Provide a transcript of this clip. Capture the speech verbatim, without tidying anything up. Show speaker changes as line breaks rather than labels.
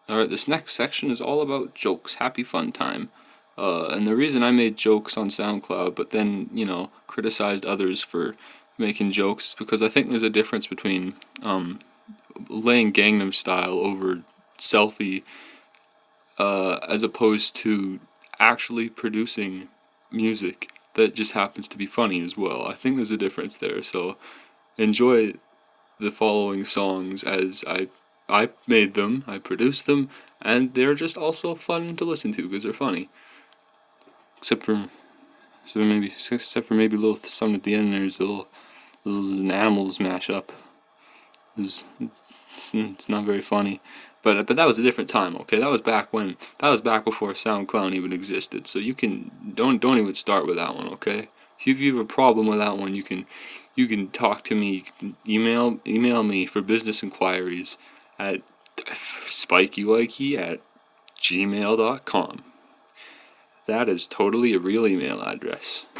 Alright, this next section is all about jokes. Happy fun time. Uh, and the reason I made jokes on SoundCloud, but then, you know, criticized others for making jokes, is because I think there's a difference between um, laying Gangnam Style over Selfie uh, as opposed to actually producing music that just happens to be funny as well. I think there's a difference there, so enjoy the following songs as I I made them, I produced them, and they're just also fun to listen to because they're funny. Except for, so maybe except for maybe a little something at the end. There's a little, there's an animals mashup. It's, it's, it's not very funny, but but that was a different time. Okay, that was back when that was back before SoundCloud even existed. So you can don't don't even start with that one. Okay, if you have a problem with that one, you can you can talk to me. You can email email me for business inquiries at spikeylikey at gmail dot com. That is totally a real email address.